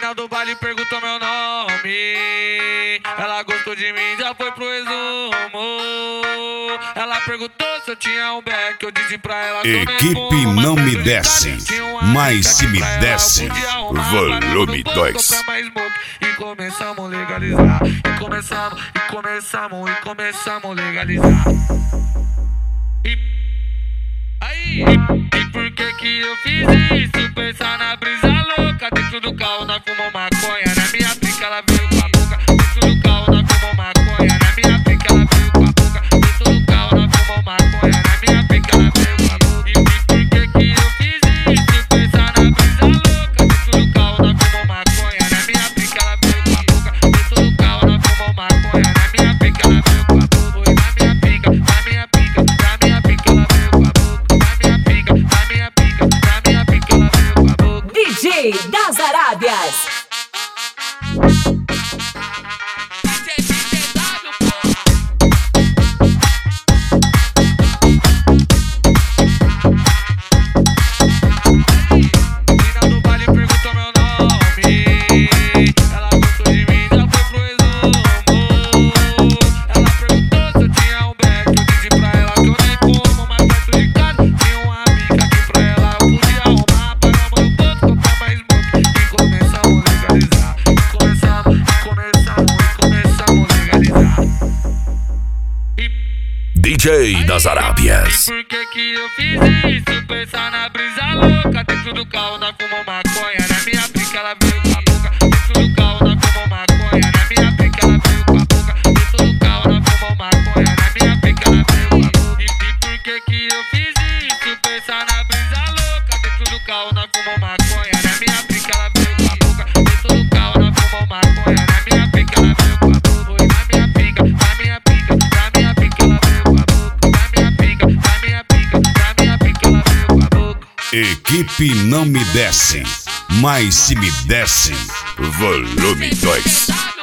Mina do baile perguntou meu nome. Ela gostou de mim, já foi pro resumo. Ela perguntou se eu tinha um back. Eu disse pra ela que Equipe não me desce, mas se me desce, volume 2. E começamos a legalizar. E começamos a legalizar. E por que eu fiz isso? Pensar na brisa louca. Dentro do carro nós fumamos maconha. Na minha pica ela veio com a boca. Dentro do carro nós fumamos maconha. Na minha pica ela veio com a boca. Dentro do carro nós fumamos maconha. Na minha pica ela veio com a boca. E por que eu fiz isso? Pensar na brisa louca. Dentro do carro nós fumamos maconha. Na minha pica ela veio com a boca. Dentro do carro nós fumamos maconha. Na minha pica ela veio com a boca. Foi na minha pica, na minha pica, na minha pica ela veio com a boca. Na minha pica, na minha pica, na minha pica ela veio com a boca. DJ das Arábias. DJ das Arábias. Por que eu fiz isso? Pensar na brisa louca. Dentro do carro nós fumamos maconha. Na minha pica ela veio com a boca. Dentro do carro nós fumamos maconha. Na minha pica ela veio com a boca. Dentro do carro nós fumamos maconha. Na minha pica ela veio com a boca. E por que eu fiz isso? Pensar na brisa louca. Dentro do carro nós fumamos maconha. Na minha pica ela veio com a boca. Dentro do carro nós fumamos maconha. Na minha pica ela veio com a boca. Foi na minha pica, na minha pica, na minha pica ela veio com a boca. Na minha pica, na minha pica, na minha pica ela veio com a boca. Equipe não me desce, mas se me desce, volume 2.